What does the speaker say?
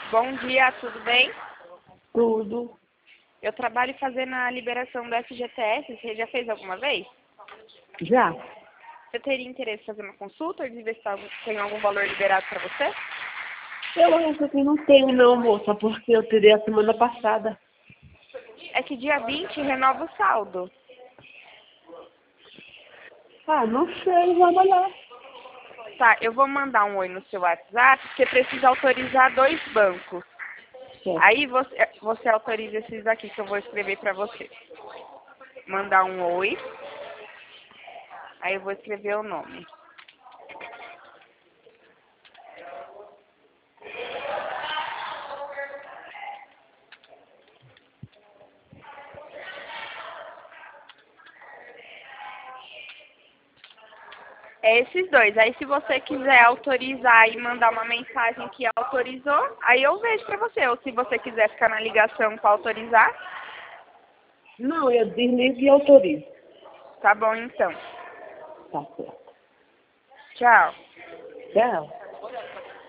Bom dia, tudo bem? Tudo. Eu trabalho fazendo a liberação do FGTS. Você já fez alguma vez? Já? Você teria interesse em fazer uma consulta ou de ver se tem algum valor liberado para você? Eu acho que não tenho não, moça, porque eu tirei a semana passada. É que dia 20 renova o saldo. Ah, não sei, vamos lá. Tá, eu vou mandar um oi no seu WhatsApp, porque precisa autorizar 2 bancos. Certo. Aí você autoriza esses aqui que eu vou escrever para você. Mandar um oi, aí eu vou escrever o nome. É esses dois. Aí se você quiser autorizar e mandar uma mensagem que autorizou, aí eu vejo pra você. Ou se você quiser ficar na ligação para autorizar, Não, eu desligo e autorizo. tá bom então. Tá certo. Tchau. Tchau.